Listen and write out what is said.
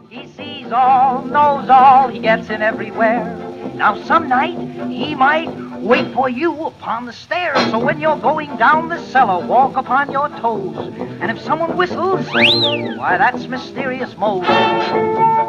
He sees all, knows all, he gets in everywhere. Now some night he might wait for you upon the stairs. So when you're going down the cellar, walk upon your toes. And if someone whistles, why that's Mysterious Mose.